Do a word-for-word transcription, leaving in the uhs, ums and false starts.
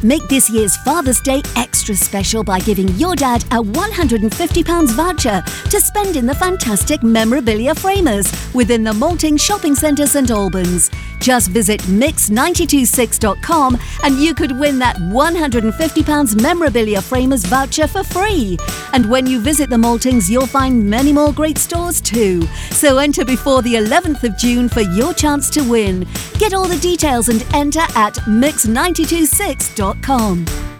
Make this year's Father's Day extra special by giving your dad a one hundred fifty pounds voucher to spend in the fantastic memorabilia framers within the Malting Shopping Centre St Albans. Just visit mix nine two six dot com and you could win that one hundred fifty pounds memorabilia framers voucher for free. And when you visit the Maltings, you'll find many more great stores too. So enter before the eleventh of June for your chance to win. Get all the details and enter at mix nine two six dot com.